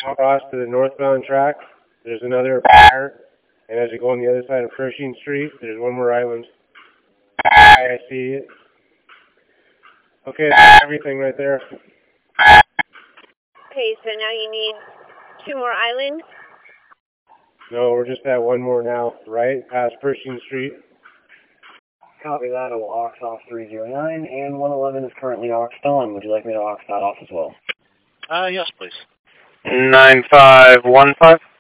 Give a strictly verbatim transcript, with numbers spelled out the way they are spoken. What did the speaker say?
across to the northbound track, there's another fire, and as you go on the other side of Pershing Street, there's one more island. I see it. Okay, that's everything right there. Okay, so now you need two more islands? No, we're just at one more now, right past Pershing Street. Copy that. I will aux off three zero nine, and one eleven is currently auxed on. Would you like me to aux that off as well? Uh, yes, please. nine five one five.